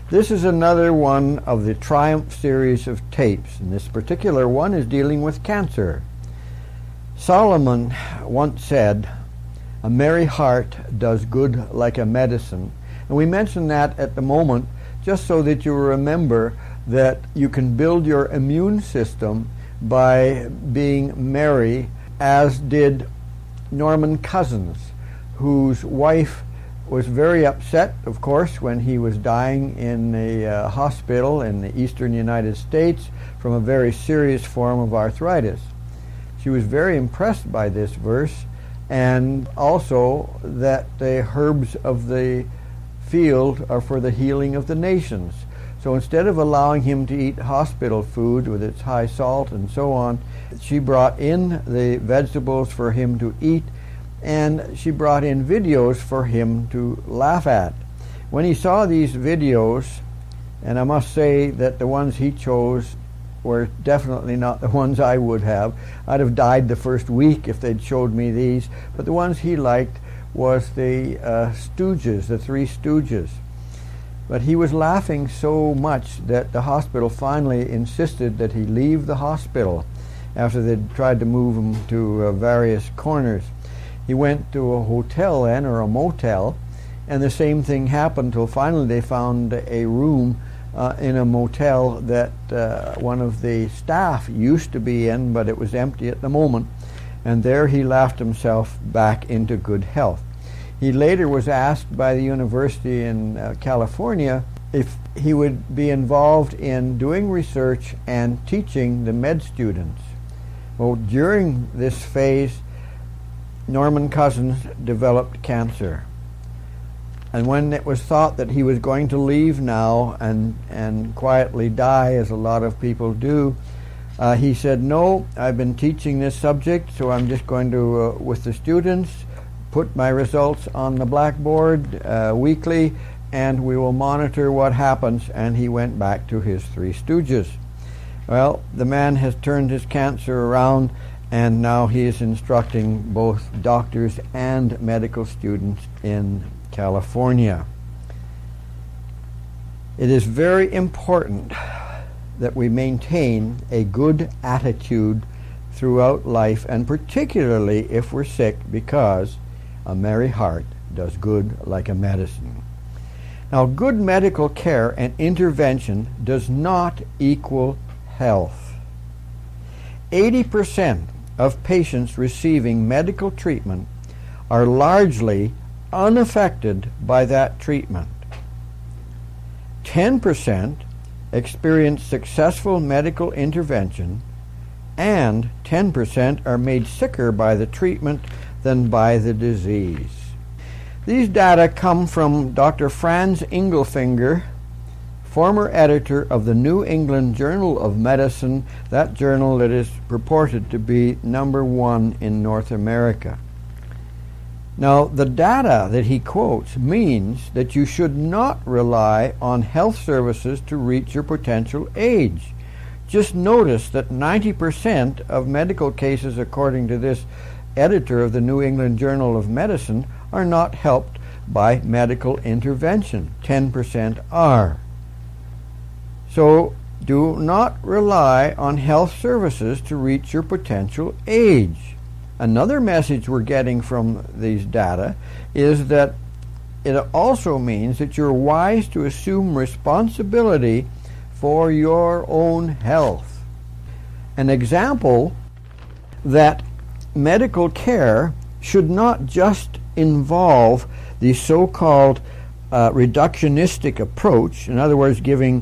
This is another one of the Triumph series of tapes, and this particular one is dealing with cancer. Solomon once said, "A merry heart does good like a medicine." And we mention that at the moment just so that you remember that you can build your immune system by being merry, as did Norman Cousins, whose wife was very upset, of course, when he was dying in a hospital in the eastern United States from a very serious form of arthritis. She was very impressed by this verse, and also that the herbs of the field are for the healing of the nations. So instead of allowing him to eat hospital food with its high salt and so on, she brought in the vegetables for him to eat, and she brought in videos for him to laugh at. When he saw these videos, and I must say that the ones he chose were definitely not the ones I would have. I'd have died the first week if they'd showed me these, but the ones he liked was the Stooges, the Three Stooges. But he was laughing so much that the hospital finally insisted that he leave the hospital after they'd tried to move him to various corners. He went to a hotel then, or a motel, and the same thing happened till finally they found a room in a motel that one of the staff used to be in, but it was empty at the moment, and there he laughed himself back into good health. He later was asked by the university in California if he would be involved in doing research and teaching the med students. Well, during this phase, Norman Cousins developed cancer. And when it was thought that he was going to leave now and quietly die, as a lot of people do, he said, "No, I've been teaching this subject, so I'm just going to, with the students, put my results on the blackboard weekly, and we will monitor what happens." And he went back to his Three Stooges. Well, the man has turned his cancer around, and now he is instructing both doctors and medical students in California. It is very important that we maintain a good attitude throughout life, and particularly if we're sick, because a merry heart does good like a medicine. Now, good medical care and intervention does not equal health. 80% of patients receiving medical treatment are largely unaffected by that treatment. 10% experience successful medical intervention, and 10% are made sicker by the treatment than by the disease. These data come from Dr. Franz Ingelfinger, former editor of the New England Journal of Medicine, that journal that is purported to be #1 in North America. Now, the data that he quotes means that you should not rely on health services to reach your potential age. Just notice that 90% of medical cases, according to this editor of the New England Journal of Medicine, are not helped by medical intervention. 10% are. So do not rely on health services to reach your potential age. Another message we're getting from these data is that it also means that you're wise to assume responsibility for your own health. An example that medical care should not just involve the so-called reductionistic approach, in other words, giving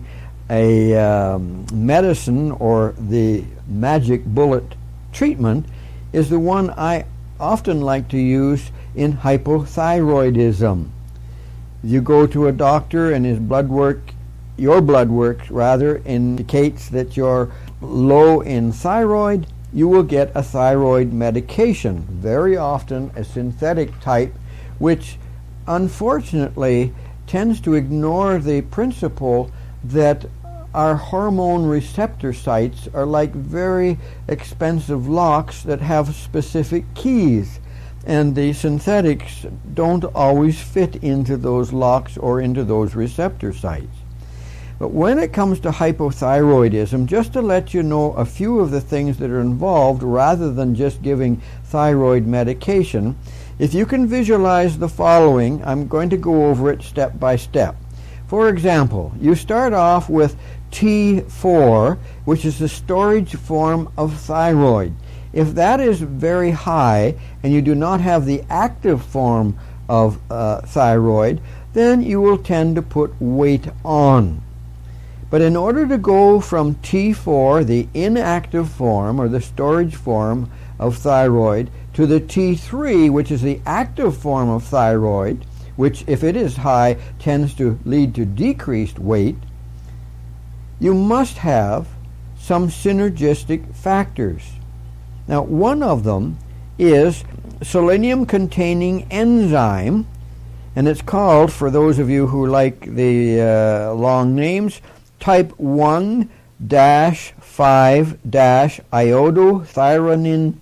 a medicine or the magic bullet treatment, is the one I often like to use in hypothyroidism. You go to a doctor and his your blood work indicates that you're low in thyroid, you will get a thyroid medication, very often a synthetic type, which unfortunately tends to ignore the principle that our hormone receptor sites are like very expensive locks that have specific keys, and the synthetics don't always fit into those locks or into those receptor sites. But when it comes to hypothyroidism, just to let you know a few of the things that are involved rather than just giving thyroid medication, if you can visualize the following, I'm going to go over it step by step. For example, you start off with T4, which is the storage form of thyroid. If that is very high and you do not have the active form of thyroid, then you will tend to put weight on. But in order to go from T4, the inactive form or the storage form of thyroid, to the T3, which is the active form of thyroid, which if it is high tends to lead to decreased weight, you must have some synergistic factors. Now, one of them is selenium-containing enzyme, and it's called, for those of you who like the long names, type 1-5-iodothyronine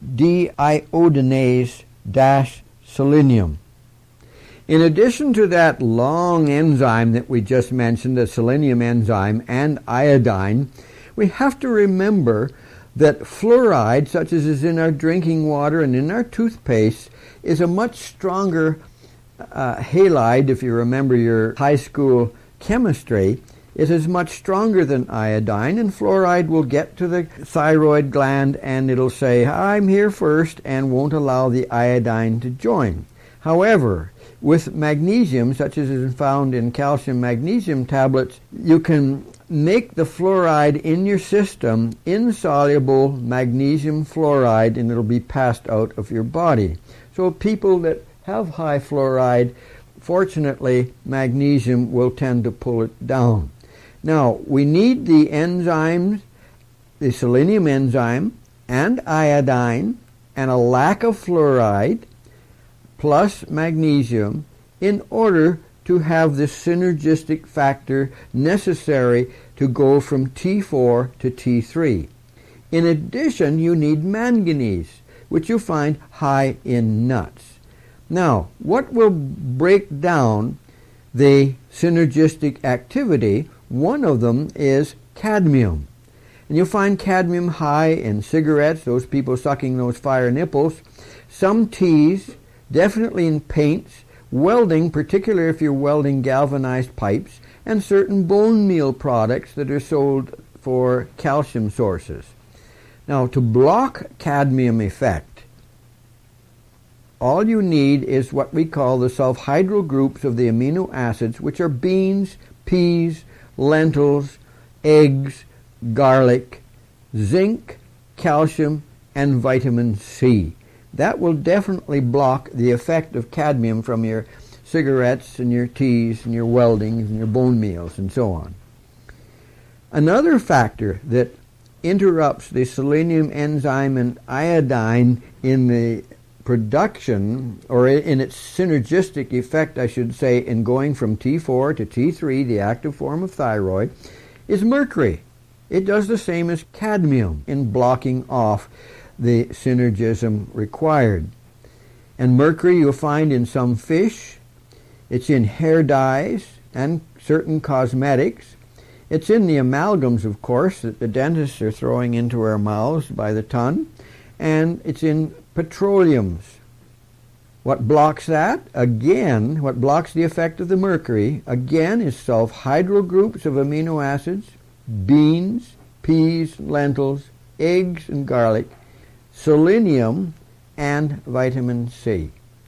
deiodinase-selenium. In addition to that long enzyme that we just mentioned, the selenium enzyme and iodine, we have to remember that fluoride, such as is in our drinking water and in our toothpaste, is a much stronger halide, if you remember your high school chemistry. It is much stronger than iodine, and fluoride will get to the thyroid gland and it'll say, I'm here first, and won't allow the iodine to join. However, with magnesium, such as is found in calcium magnesium tablets, you can make the fluoride in your system insoluble magnesium fluoride, and it'll be passed out of your body. So people that have high fluoride, fortunately, magnesium will tend to pull it down. Now, we need the enzymes, the selenium enzyme, and iodine, and a lack of fluoride, plus magnesium, in order to have the synergistic factor necessary to go from T4 to T3. In addition, you need manganese, which you find high in nuts. Now, what will break down the synergistic activity? One of them is cadmium. And you'll find cadmium high in cigarettes, those people sucking those fire nipples, some teas, definitely in paints, welding, particularly if you're welding galvanized pipes, and certain bone meal products that are sold for calcium sources. Now, to block cadmium effect, all you need is what we call the sulfhydryl groups of the amino acids, which are beans, peas, lentils, eggs, garlic, zinc, calcium, and vitamin C. That will definitely block the effect of cadmium from your cigarettes and your teas and your weldings and your bone meals and so on. Another factor that interrupts the selenium enzyme and iodine in the production, or in its synergistic effect, I should say, in going from T4 to T3, the active form of thyroid, is mercury. It does the same as cadmium in blocking off the synergism required. And mercury you'll find in some fish, it's in hair dyes and certain cosmetics. It's in the amalgams, of course, that the dentists are throwing into our mouths by the ton, and it's in petroleums. What blocks that? Again, what blocks the effect of the mercury, again, is sulfhydryl groups of amino acids, beans, peas, lentils, eggs, and garlic, selenium, and vitamin C.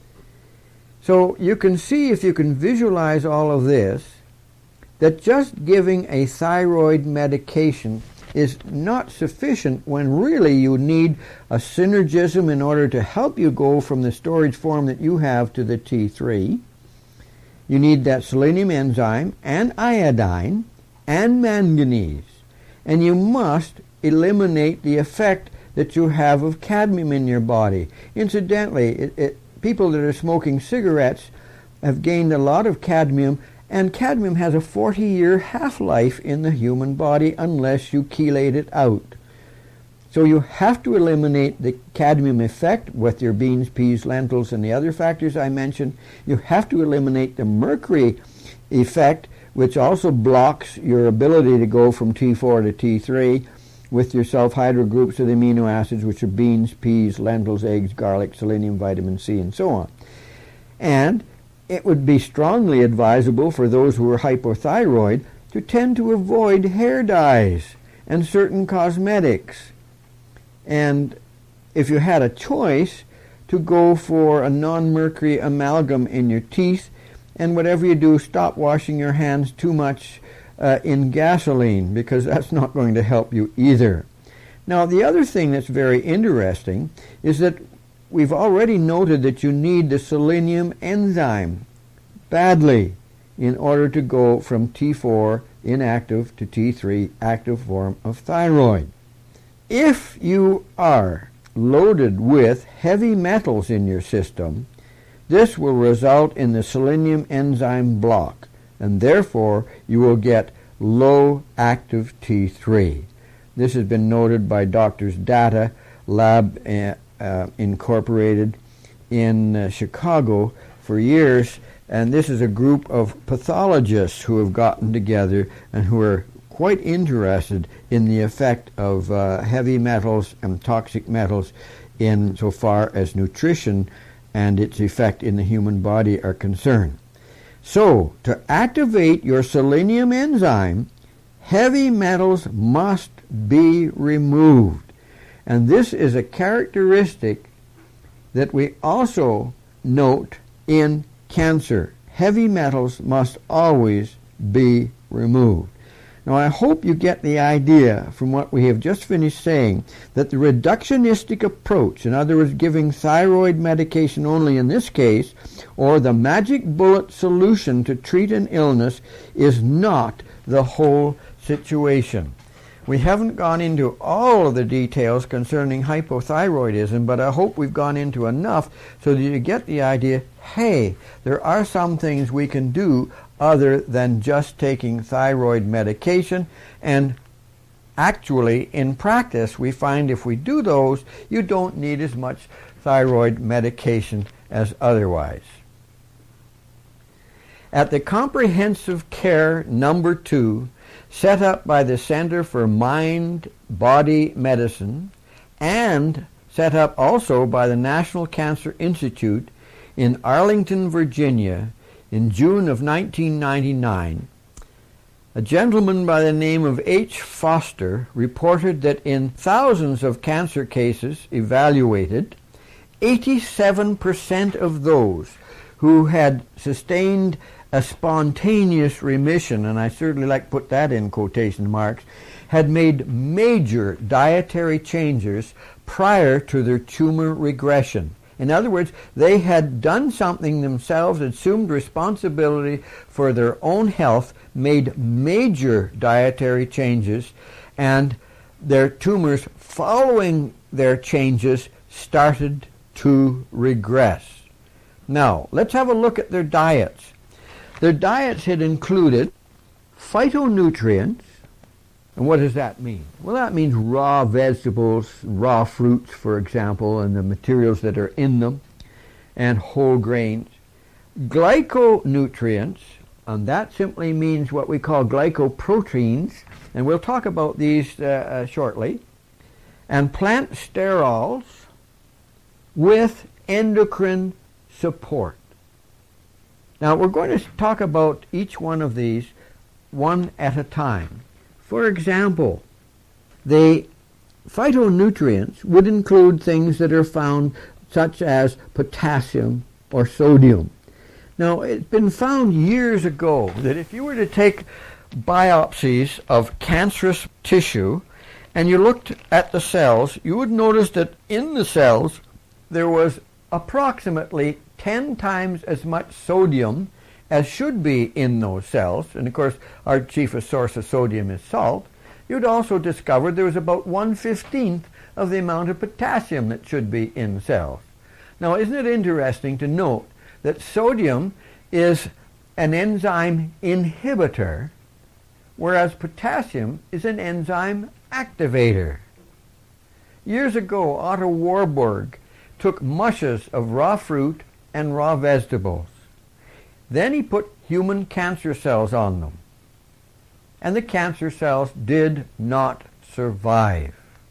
So you can see, if you can visualize all of this, that just giving a thyroid medication is not sufficient when really you need a synergism in order to help you go from the storage form that you have to the T3. You need that selenium enzyme and iodine and manganese. And you must eliminate the effect that you have of cadmium in your body. Incidentally, people that are smoking cigarettes have gained a lot of cadmium, and cadmium has a 40-year half-life in the human body unless you chelate it out. So you have to eliminate the cadmium effect with your beans, peas, lentils, and the other factors I mentioned. You have to eliminate the mercury effect which also blocks your ability to go from T4 to T3 with your sulfhydryl groups of the amino acids, which are beans, peas, lentils, eggs, garlic, selenium, vitamin C, and so on. And it would be strongly advisable for those who are hypothyroid to tend to avoid hair dyes and certain cosmetics. And if you had a choice, to go for a non-mercury amalgam in your teeth, and whatever you do, stop washing your hands too much in gasoline, because that's not going to help you either. Now, the other thing that's very interesting is that we've already noted that you need the selenium enzyme badly in order to go from T4 inactive to T3 active form of thyroid. If you are loaded with heavy metals in your system, this will result in the selenium enzyme block, and therefore you will get low active T3. This has been noted by Doctors Data Lab Incorporated in Chicago for years, and this is a group of pathologists who have gotten together and who are quite interested in the effect of heavy metals and toxic metals in so far as nutrition and its effect in the human body are concerned. So, to activate your selenium enzyme, heavy metals must be removed. And this is a characteristic that we also note in cancer. Heavy metals must always be removed. Now, I hope you get the idea from what we have just finished saying that the reductionistic approach, in other words, giving thyroid medication only in this case, or the magic bullet solution to treat an illness, is not the whole situation. We haven't gone into all of the details concerning hypothyroidism, but I hope we've gone into enough so that you get the idea, hey, there are some things we can do other than just taking thyroid medication, and actually in practice we find if we do those, you don't need as much thyroid medication as otherwise. At the Comprehensive Care Number 2, set up by the Center for Mind-Body Medicine and set up also by the National Cancer Institute in Arlington, Virginia, in June of 1999, a gentleman by the name of H. Foster reported that in thousands of cancer cases evaluated, 87% of those who had sustained a spontaneous remission, and I certainly like to put that in quotation marks, had made major dietary changes prior to their tumor regression. In other words, they had done something themselves, assumed responsibility for their own health, made major dietary changes, and their tumors following their changes started to regress. Now, let's have a look at their diets. Their diets had included phytonutrients. And what does that mean? Well, that means raw vegetables, raw fruits, for example, and the materials that are in them, and whole grains. Glyconutrients, and that simply means what we call glycoproteins, and we'll talk about these shortly. And plant sterols with endocrine support. Now, we're going to talk about each one of these one at a time. For example, the phytonutrients would include things that are found such as potassium or sodium. Now, it's been found years ago that if you were to take biopsies of cancerous tissue and you looked at the cells, you would notice that in the cells there was approximately 10 times as much sodium as should be in those cells, and of course our chiefest source of sodium is salt. You'd also discover there was about 1/15 of the amount of potassium that should be in cells. Now, isn't it interesting to note that sodium is an enzyme inhibitor, whereas potassium is an enzyme activator? Years ago, Otto Warburg took mushes of raw fruit and raw vegetables. Then he put human cancer cells on them. and the cancer cells did not survive.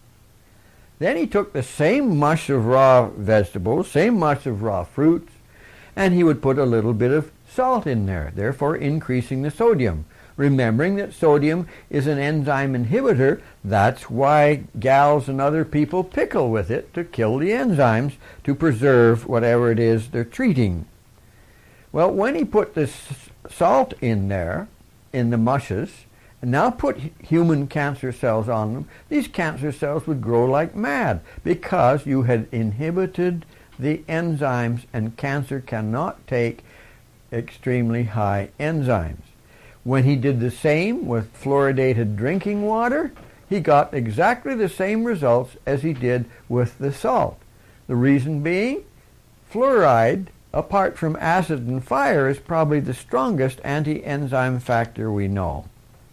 Then he took the same mush of raw vegetables, same mush of raw fruits, and he would put a little bit of salt in there, therefore increasing the sodium. Remembering that sodium is an enzyme inhibitor, that's why gals and other people pickle with it to kill the enzymes to preserve whatever it is they're treating. Well, when he put this salt in there, in the mushes, and now put human cancer cells on them, these cancer cells would grow like mad because you had inhibited the enzymes, and cancer cannot take extremely high enzymes. When he did the same with fluoridated drinking water, he got exactly the same results as he did with the salt. The reason being, fluoride, apart from acid and fire, is probably the strongest anti-enzyme factor we know.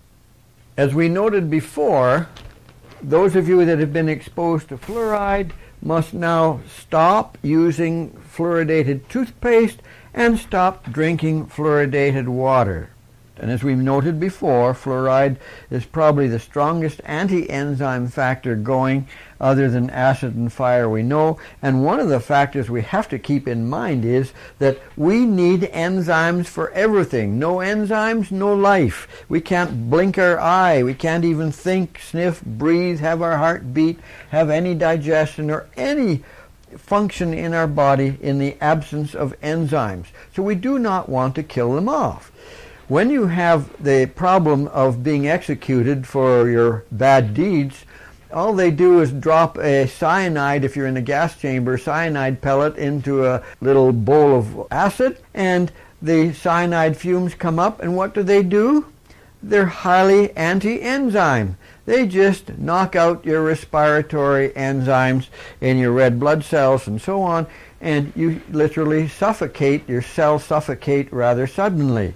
As we noted before, those of you that have been exposed to fluoride must now stop using fluoridated toothpaste and stop drinking fluoridated water. And as we've noted before, fluoride is probably the strongest anti-enzyme factor going, other than acid and fire we know. And one of the factors we have to keep in mind is that we need enzymes for everything. No enzymes, no life. We can't blink our eye. We can't even think, sniff, breathe, have our heart beat, have any digestion or any function in our body in the absence of enzymes. So we do not want to kill them off. When you have the problem of being executed for your bad deeds, all they do is drop a cyanide, if you're in a gas chamber, cyanide pellet into a little bowl of acid, and the cyanide fumes come up, and what do? They're highly anti-enzyme. They just knock out your respiratory enzymes in your red blood cells and so on, and you literally suffocate, your cells suffocate rather suddenly.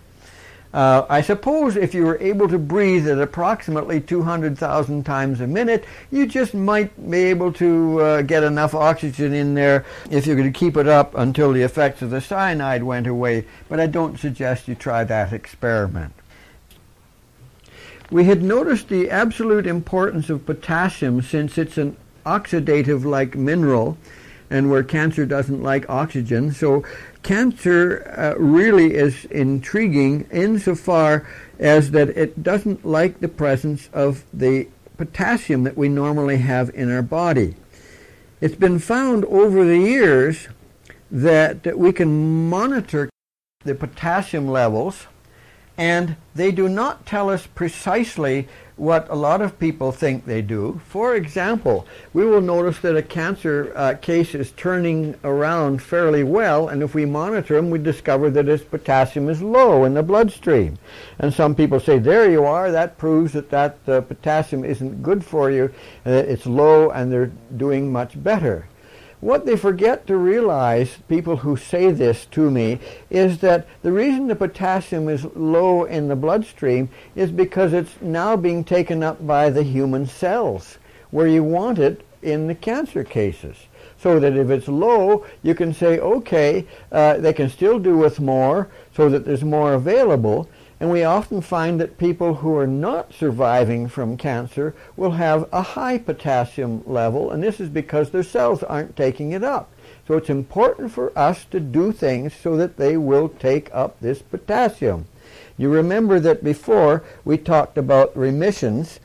I suppose if you were able to breathe at approximately 200,000 times a minute, you just might be able to get enough oxygen in there if you're going to keep it up until the effects of the cyanide went away. But I don't suggest you try that experiment. We had noticed the absolute importance of potassium since it's an oxidative-like mineral, and where cancer doesn't like oxygen. So cancer really is intriguing insofar as that it doesn't like the presence of the potassium that we normally have in our body. It's been found over the years that we can monitor the potassium levels, and they do not tell us precisely what a lot of people think they do. For example, we will notice that a cancer case is turning around fairly well, and if we monitor him, we discover that his potassium is low in the bloodstream. And some people say, there you are, that proves that potassium isn't good for you, it's low, and they're doing much better. What they forget to realize, people who say this to me, is that the reason the potassium is low in the bloodstream is because it's now being taken up by the human cells, where you want it in the cancer cases. So that if it's low, you can say, okay, they can still do with more, so that there's more available. And we often find that people who are not surviving from cancer will have a high potassium level, and this is because their cells aren't taking it up. So it's important for us to do things so that they will take up this potassium. You remember that before we talked about remissions,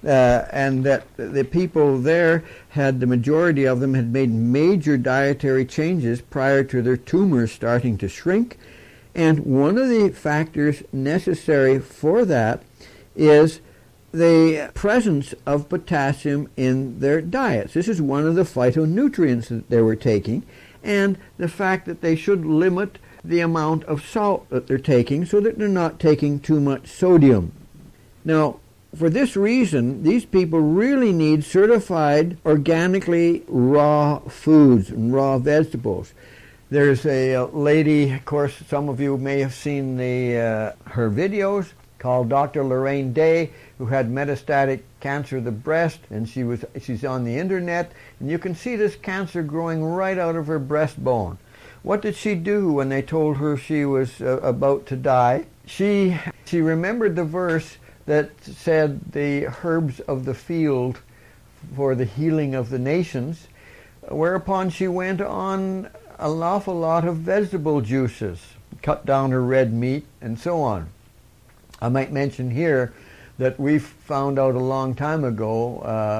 and that the people there had, the majority of them had made major dietary changes prior to their tumors starting to shrink. And one of the factors necessary for that is the presence of potassium in their diets. This is one of the phytonutrients that they were taking, and the fact that they should limit the amount of salt that they're taking so that they're not taking too much sodium. Now, for this reason, these people really need certified organically raw foods and raw vegetables. There's a lady, of course, some of you may have seen her videos, called Dr. Lorraine Day, who had metastatic cancer of the breast, and she's on the internet, and you can see this cancer growing right out of her breastbone. What did she do when they told her she was about to die? She remembered the verse, that said the herbs of the field for the healing of the nations, whereupon she went on an awful lot of vegetable juices, cut down her red meat, and so on. I might mention here that we found out a long time ago,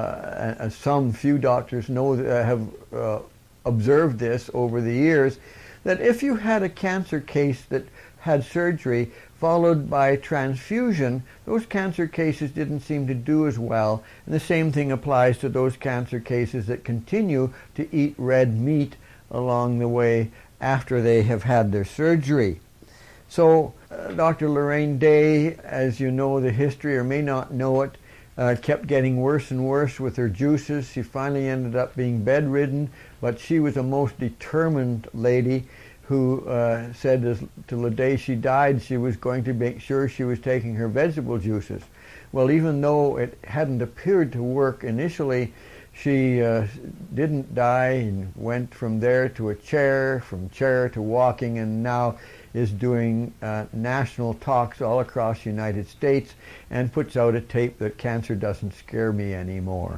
some few doctors know have observed this over the years, that if you had a cancer case that had surgery followed by transfusion, those cancer cases didn't seem to do as well. And the same thing applies to those cancer cases that continue to eat red meat along the way after they have had their surgery. So Dr. Lorraine Day, as you know the history or may not know it, kept getting worse and worse with her juices. She finally ended up being bedridden, but she was a most determined lady who said till the day she died she was going to make sure she was taking her vegetable juices. Well, even though it hadn't appeared to work initially, she didn't die and went from there to a chair, from chair to walking, and now is doing national talks all across the United States and puts out a tape that cancer doesn't scare me anymore.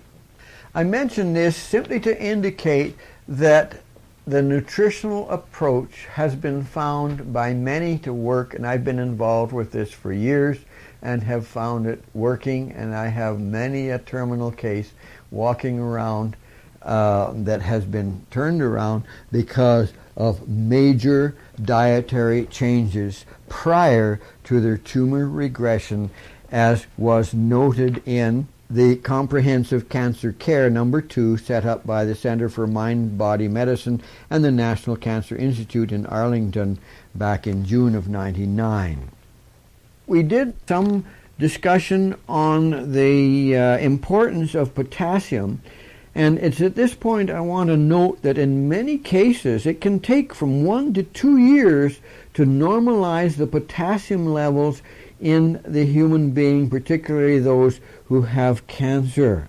I mention this simply to indicate that the nutritional approach has been found by many to work, and I've been involved with this for years and have found it working, and I have many a terminal case walking around that has been turned around because of major dietary changes prior to their tumor regression, as was noted in the Comprehensive Cancer Care number 2 set up by the Center for Mind-Body Medicine and the National Cancer Institute in Arlington back in June of '99. We did some discussion on the importance of potassium, and it's at this point I want to note that in many cases it can take from 1 to 2 years to normalize the potassium levels in the human being, particularly those who have cancer.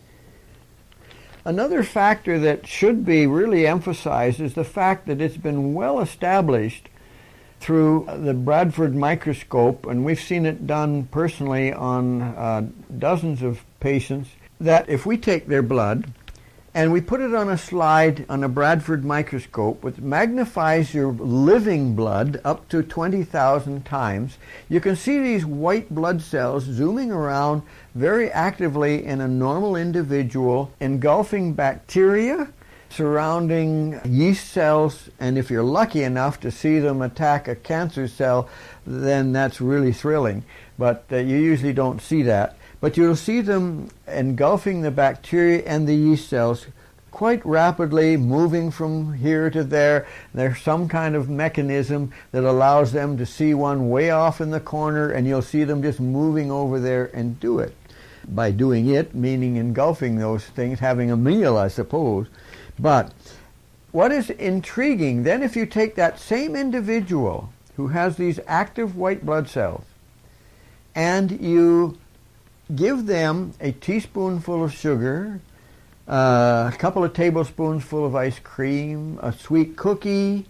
Another factor that should be really emphasized is the fact that it's been well established through the Bradford microscope, and we've seen it done personally on dozens of patients, that if we take their blood and we put it on a slide on a Bradford microscope, which magnifies your living blood up to 20,000 times, you can see these white blood cells zooming around very actively in a normal individual, engulfing bacteria, surrounding yeast cells, and if you're lucky enough to see them attack a cancer cell, then that's really thrilling. But you usually don't see that. But you'll see them engulfing the bacteria and the yeast cells quite rapidly, moving from here to there. There's some kind of mechanism that allows them to see one way off in the corner, and you'll see them just moving over there and do it. By doing it, meaning engulfing those things, having a meal, I suppose. But what is intriguing, then if you take that same individual who has these active white blood cells and you give them a teaspoonful of sugar, a couple of tablespoons full of ice cream, a sweet cookie,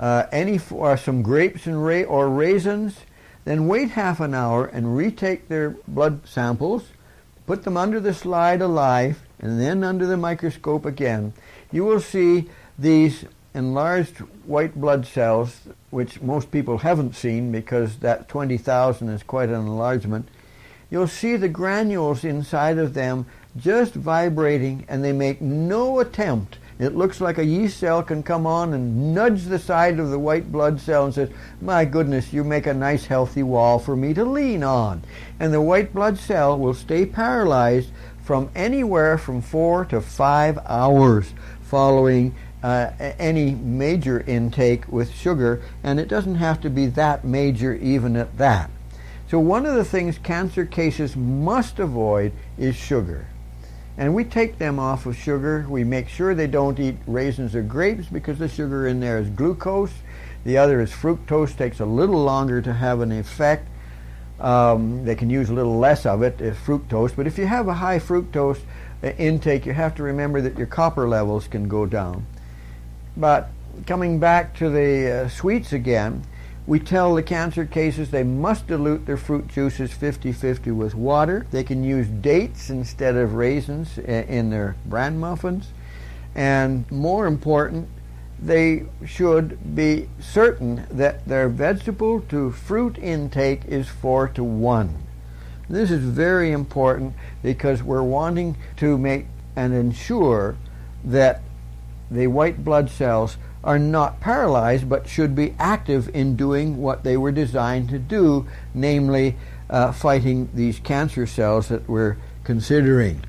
some grapes and or raisins, then wait half an hour and retake their blood samples, put them under the slide alive, and then under the microscope again. You will see these enlarged white blood cells, which most people haven't seen because that 20,000 is quite an enlargement. You'll see the granules inside of them just vibrating, and they make no attempt. It looks like a yeast cell can come on and nudge the side of the white blood cell and says, my goodness, you make a nice healthy wall for me to lean on. And the white blood cell will stay paralyzed from anywhere from 4 to 5 hours following any major intake with sugar, and it doesn't have to be that major even at that. So one of the things cancer cases must avoid is sugar. And we take them off of sugar. We make sure they don't eat raisins or grapes because the sugar in there is glucose. The other is fructose, takes a little longer to have an effect. They can use a little less of it, fructose. But if you have a high fructose intake, you have to remember that your copper levels can go down. But coming back to the sweets again, We tell the cancer cases they must dilute their fruit juices 50-50 with water. They can use dates instead of raisins in their bran muffins. And more important, they should be certain that their vegetable to fruit intake is 4-to-1. This is very important because we're wanting to make and ensure that the white blood cells are not paralyzed but should be active in doing what they were designed to do, namely fighting these cancer cells that we're considering.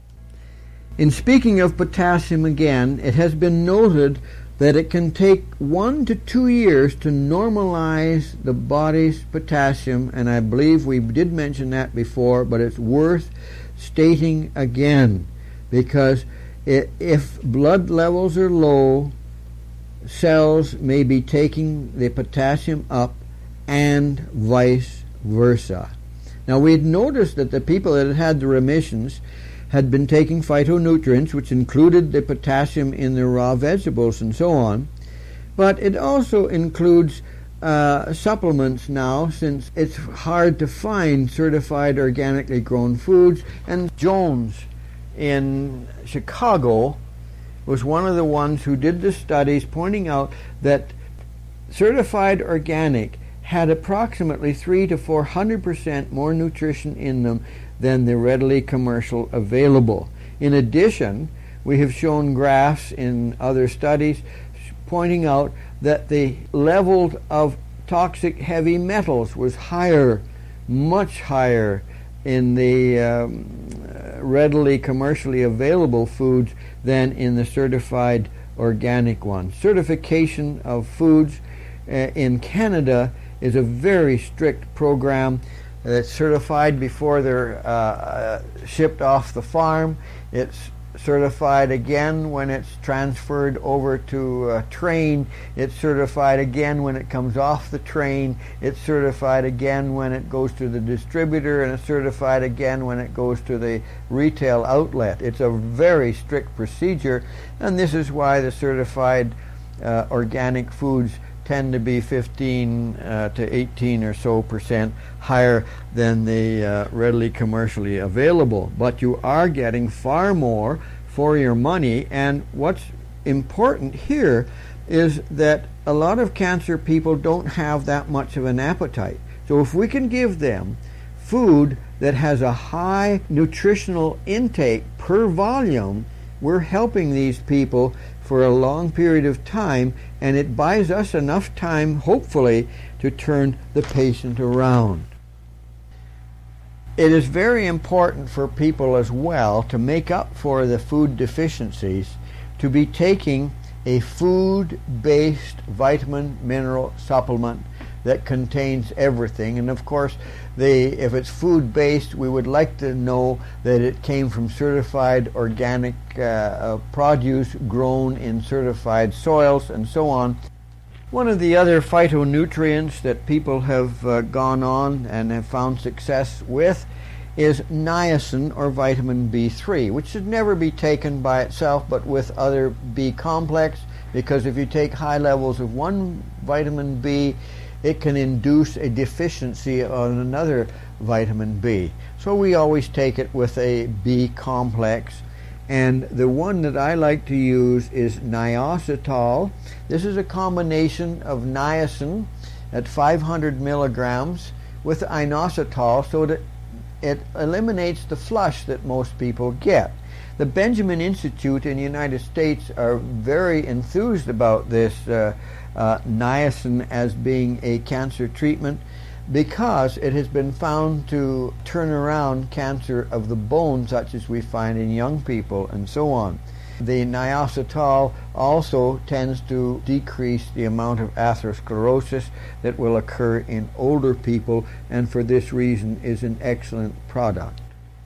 In speaking of potassium again, it has been noted that it can take 1 to 2 years to normalize the body's potassium, and I believe we did mention that before, but it's worth stating again, because if blood levels are low, cells may be taking the potassium up and vice versa. Now, we had noticed that the people that had the remissions had been taking phytonutrients, which included the potassium in their raw vegetables and so on, but it also includes supplements now, since it's hard to find certified organically grown foods. And Jones in Chicago was one of the ones who did the studies pointing out that certified organic had approximately 300 to 400% more nutrition in them than the readily commercial available. In addition, we have shown graphs in other studies pointing out that the level of toxic heavy metals was higher, much higher, in the readily commercially available foods than in the certified organic ones. Certification of foods in Canada is a very strict program. It's certified before they're shipped off the farm. It's certified again when it's transferred over to a train. It's certified again when it comes off the train. It's certified again when it goes to the distributor, and it's certified again when it goes to the retail outlet. It's a very strict procedure, and this is why the certified organic foods tend to be 15 to 18 or so percent higher than the readily commercially available. But you are getting far more for your money, and what's important here is that a lot of cancer people don't have that much of an appetite. So if we can give them food that has a high nutritional intake per volume, we're helping these people for a long period of time, and it buys us enough time, hopefully, to turn the patient around. It is very important for people as well to make up for the food deficiencies to be taking a food-based vitamin mineral supplement that contains everything. And of course, if it's food-based, we would like to know that it came from certified organic produce grown in certified soils and so on. One of the other phytonutrients that people have gone on and have found success with is niacin, or vitamin B3, which should never be taken by itself but with other B complex, because if you take high levels of one vitamin B, it can induce a deficiency on another vitamin B. So we always take it with a B complex. And the one that I like to use is niacetol. This is a combination of niacin at 500 milligrams with inositol, so that it eliminates the flush that most people get. The Benjamin Institute in the United States are very enthused about this niacin as being a cancer treatment, because it has been found to turn around cancer of the bone, such as we find in young people and so on. The niacetol also tends to decrease the amount of atherosclerosis that will occur in older people, and for this reason is an excellent product.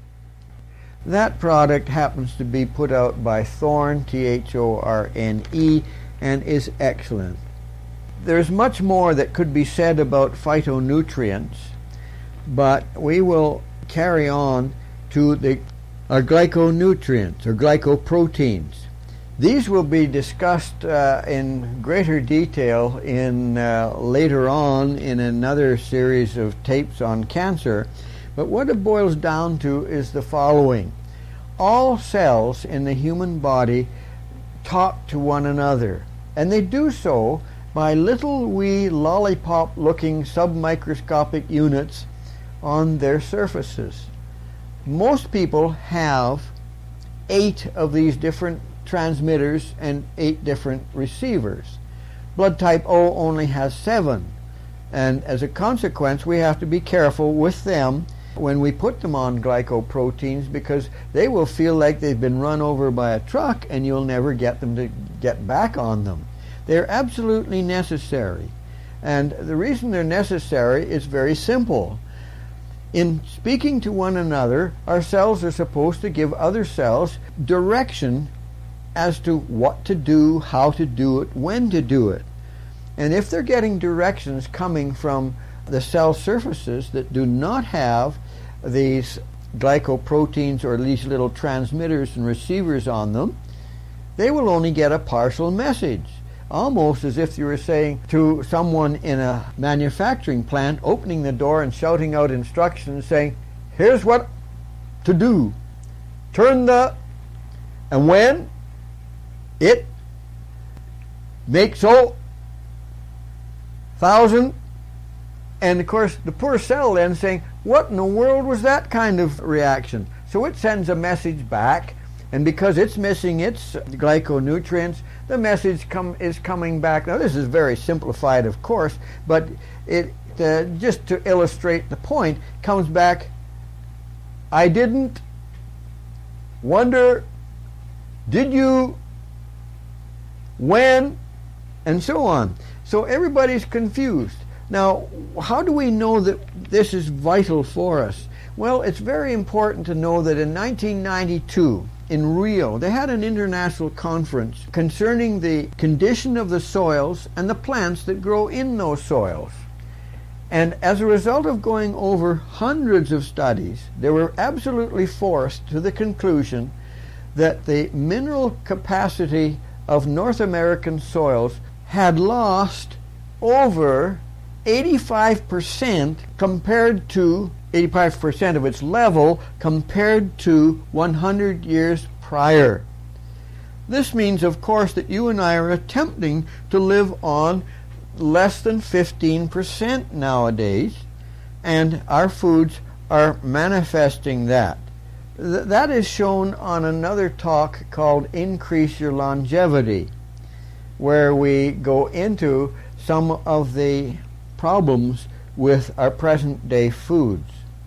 That product happens to be put out by Thorne, Thorne, and is excellent. There's much more that could be said about phytonutrients, but we will carry on to our glyconutrients, or glycoproteins. These will be discussed in greater detail in later on in another series of tapes on cancer. But what it boils down to is the following. All cells in the human body talk to one another, and they do so by little wee lollipop-looking submicroscopic units on their surfaces. Most people have 8 of these different transmitters and 8 different receivers. Blood type O only has 7, and as a consequence we have to be careful with them when we put them on glycoproteins, because they will feel like they've been run over by a truck and you'll never get them to get back on them. They're absolutely necessary, and the reason they're necessary is very simple. In speaking to one another, our cells are supposed to give other cells direction as to what to do, how to do it, when to do it. And if they're getting directions coming from the cell surfaces that do not have these glycoproteins or these little transmitters and receivers on them, they will only get a partial message. Almost as if you were saying to someone in a manufacturing plant, opening the door and shouting out instructions saying, here's what to do. Turn the, and when it makes so 1,000, and of course the poor cell then saying, what in the world was that kind of reaction? So it sends a message back, and because it's missing its glyconutrients, the message is coming back. Now this is very simplified, of course, but it just to illustrate the point, comes back, I didn't, wonder, did you, when, and so on. So everybody's confused. Now, how do we know that this is vital for us? Well, it's very important to know that in 1992, in Rio, they had an international conference concerning the condition of the soils and the plants that grow in those soils. And as a result of going over hundreds of studies, they were absolutely forced to the conclusion that the mineral capacity of North American soils had lost over 85% compared to 85% of its level compared to 100 years prior. This means, of course, that you and I are attempting to live on less than 15% nowadays, and our foods are manifesting that. That is shown on another talk called Increase Your Longevity, where we go into some of the problems with our present day foods.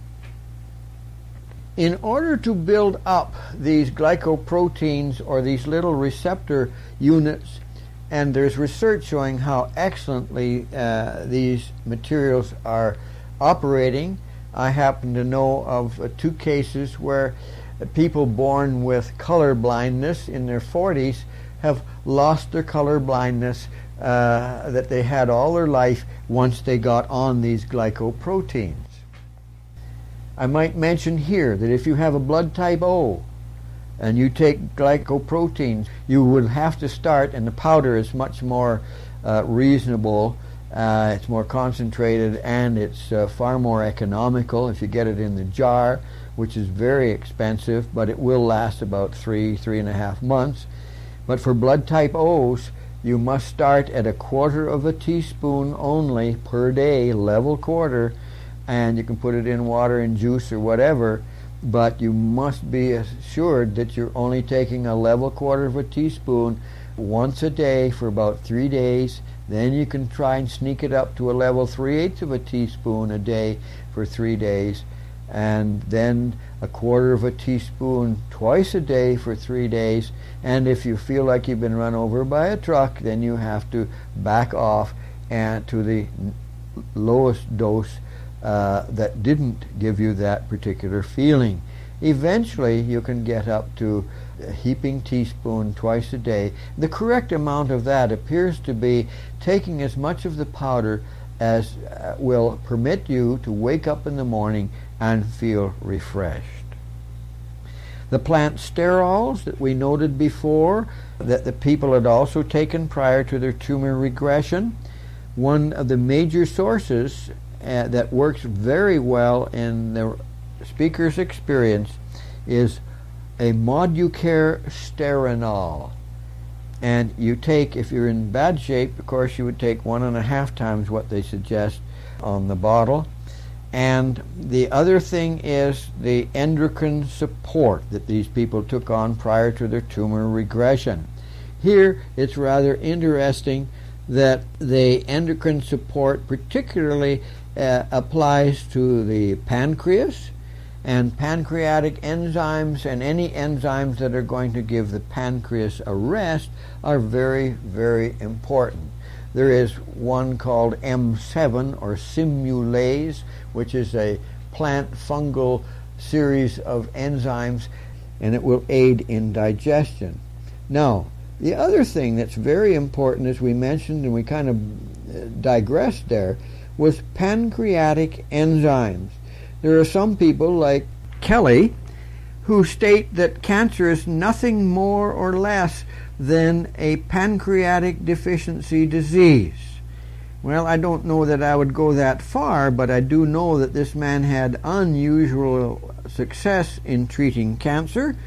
In order to build up these glycoproteins or these little receptor units, and there's research showing how excellently these materials are operating. I happen to know of 2 cases where people born with color blindness in their 40s have lost their color blindness that they had all their life once they got on these glycoproteins. I might mention here that if you have a blood type O and you take glycoproteins, you would have to start, and the powder is much more reasonable, it's more concentrated, and it's far more economical if you get it in the jar, which is very expensive, but it will last about 3.5 months. But for blood type O's, you must start at 1/4 teaspoon only per day, level quarter, and you can put it in water and juice or whatever, but you must be assured that you're only taking a level 1/4 teaspoon once a day for about 3 days. Then you can try and sneak it up to a level 3/8 teaspoon a day for 3 days, and then 1/4 teaspoon twice a day for 3 days. And if you feel like you've been run over by a truck, then you have to back off and to the lowest dose that didn't give you that particular feeling. Eventually you can get up to a heaping teaspoon twice a day. The correct amount of that appears to be taking as much of the powder as will permit you to wake up in the morning and feel refreshed. The plant sterols that we noted before, that the people had also taken prior to their tumor regression. One of the major sources that works very well in the speaker's experience is a Moducare Sterinol. And you take, if you're in bad shape, of course you would take 1.5 times what they suggest on the bottle. And the other thing is the endocrine support that these people took on prior to their tumor regression. Here it's rather interesting that the endocrine support particularly applies to the pancreas, and pancreatic enzymes and any enzymes that are going to give the pancreas a rest are very, very important. There is one called M7 or Simulase, which is a plant fungal series of enzymes, and it will aid in digestion. Now, the other thing that's very important, as we mentioned, and we kind of digressed there, was pancreatic enzymes. There are some people like Kelly who state that cancer is nothing more or less than a pancreatic deficiency disease. Well, I don't know that I would go that far, but I do know that this man had unusual success in treating cancer,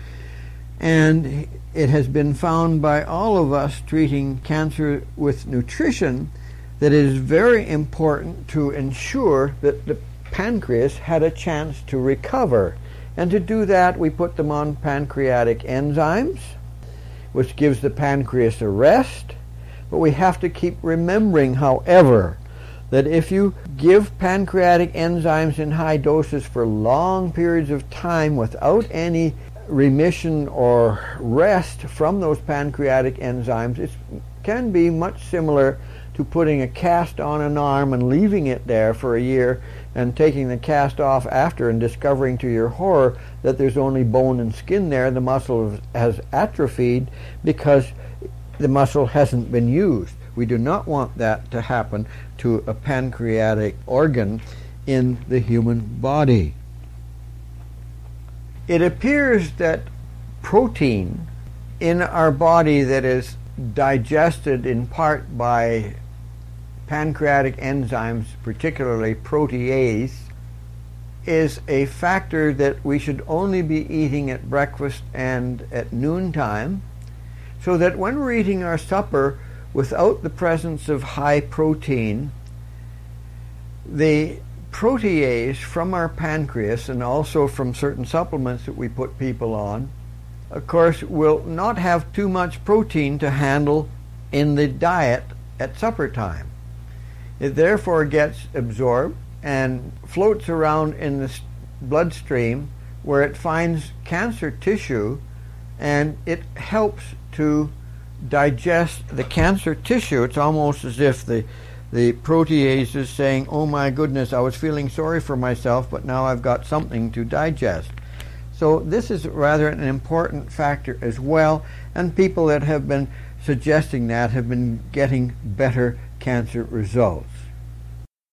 and it has been found by all of us treating cancer with nutrition that it is very important to ensure that the pancreas had a chance to recover. And to do that, we put them on pancreatic enzymes, which gives the pancreas a rest. But we have to keep remembering, however, that if you give pancreatic enzymes in high doses for long periods of time without any remission or rest from those pancreatic enzymes, it can be much similar to putting a cast on an arm and leaving it there for a year and taking the cast off after and discovering to your horror that there's only bone and skin there. The muscle has atrophied because the muscle hasn't been used. We do not want that to happen to a pancreatic organ in the human body. It appears that protein in our body that is digested in part by pancreatic enzymes, particularly protease, is a factor that we should only be eating at breakfast and at noontime, so that when we're eating our supper without the presence of high protein, the protease from our pancreas and also from certain supplements that we put people on, of course, will not have too much protein to handle in the diet at supper time. It therefore gets absorbed and floats around in the bloodstream where it finds cancer tissue, and it helps to digest the cancer tissue. It's almost as if the protease is saying, oh my goodness, I was feeling sorry for myself, but now I've got something to digest. So this is rather an important factor as well, and people that have been suggesting that have been getting better cancer results.